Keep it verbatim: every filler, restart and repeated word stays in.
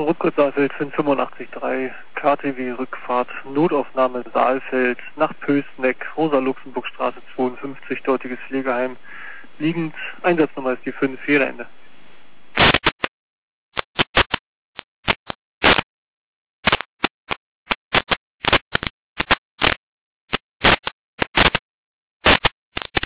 Rückkurs Saalfeld fünfundachtzig drei, K T W Rückfahrt, Notaufnahme Saalfeld nach Pößneck, Rosa-Luxemburg-Straße zweiundfünfzig, dortiges Pflegeheim. Liegend, Einsatznummer ist die fünf, Fehlerende.